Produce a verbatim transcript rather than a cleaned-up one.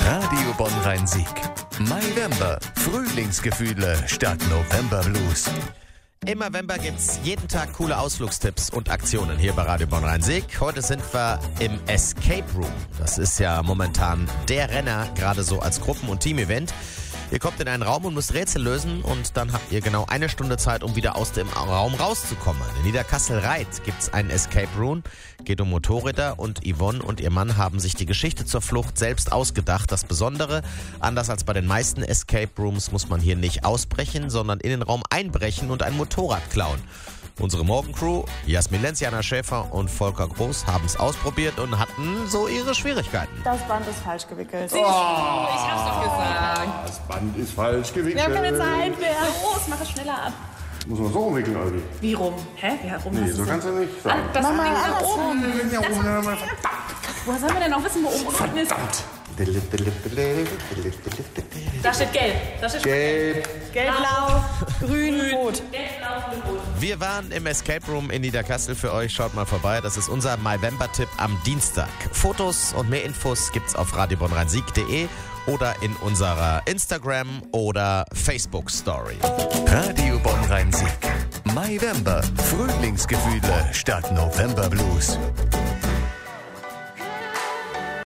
Radio Bonn-Rhein-Sieg. Mayvember. Frühlingsgefühle statt November Blues. Im November gibt's jeden Tag coole Ausflugstipps und Aktionen hier bei Radio Bonn-Rhein-Sieg. Heute sind wir im Escape Room. Das ist ja momentan der Renner, gerade so als Gruppen- und Team-Event. Ihr kommt in einen Raum und müsst Rätsel lösen und dann habt ihr genau eine Stunde Zeit, um wieder aus dem Raum rauszukommen. In Niederkassel-Reit gibt's einen Escape Room, geht um Motorräder und Yvonne und ihr Mann haben sich die Geschichte zur Flucht selbst ausgedacht. Das Besondere, anders als bei den meisten Escape Rooms muss man hier nicht ausbrechen, sondern in den Raum einbrechen und ein Motorrad klauen. Unsere Morgencrew, Jasmin Lenz, Jana Schäfer und Volker Groß, haben es ausprobiert und hatten so ihre Schwierigkeiten. Das Band ist falsch gewickelt. Oh, ich hab's doch gesagt. Das Band ist falsch gewickelt. Wir haben keine Zeit mehr. Los, mach es schneller ab. Muss man so rumwickeln, Aldi? Wie rum? Hä? Wie herum Nee, hast so du's kannst du nicht denn? sagen. Ah, das Mach mal Ding da andersrum. oben. Ja, oben, verdammt. Woher sollen wir denn auch wissen, wo oben und unten ist? Da steht gelb. Da steht Gelb. Gelb, blau, grün, rot. gelb, blau, grün, rot. Wir waren im Escape Room in Niederkassel für euch. Schaut mal vorbei. Das ist unser Mayvember-Tipp am Dienstag. Fotos und mehr Infos gibt's auf radio bonn rhein sieg punkt de oder in unserer Instagram- oder Facebook-Story. Radio Bonn-Rhein-Sieg. Mayvember. Frühlingsgefühle statt November Blues.